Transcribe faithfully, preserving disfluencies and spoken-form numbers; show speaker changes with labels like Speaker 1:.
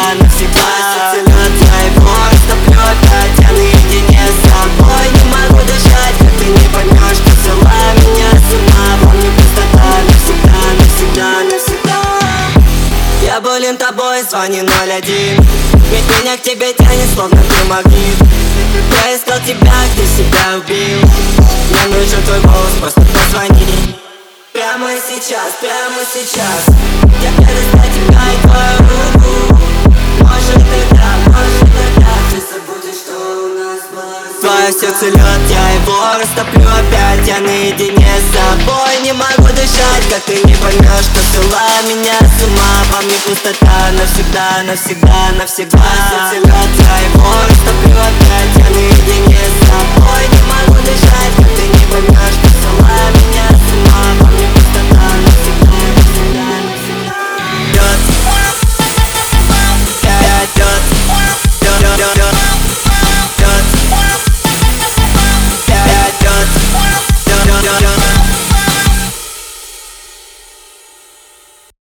Speaker 1: навсегда. Сердце лед, я его растоплю опять. Я наедине с собой не могу дышать. Как ты не поймешь, что взяла меня с ума. Помню, пустота навсегда, навсегда, навсегда. Я болен тобой, звони ноль один. Ведь меня к тебе тянет, словно ты магнит. Я искал тебя, ты себя убил. Мне нужен твой голос, просто позвони. Прямо сейчас, прямо сейчас я перестать тебя и твою руку. Может тогда, может тогда ты забудешь, что у нас было. Твое сердце лед, я его растоплю опять. Я наедине с собой не могу дышать. Как ты не поймешь, что взяла меня с ума. Во мне пустота навсегда, навсегда, навсегда. Твое сердце лед, я его растоплю опять. Я наедине